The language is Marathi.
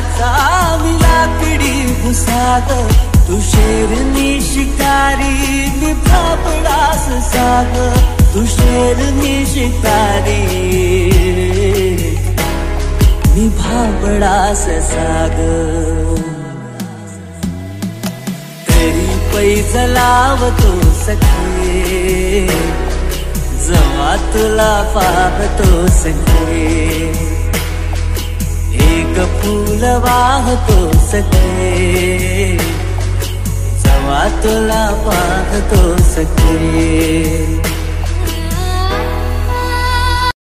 लाकडाचा मी लाकडी भुसाग, तू शेरनी शिकारी मी भाबडास साग, तू शेरनी शिकारी मी भाबडास साग. तरी पैज लावतो सखे, जवा तुला पाहतो सखे, एक फूल वाहतो सखे, जवा तुला पाहतो सखे.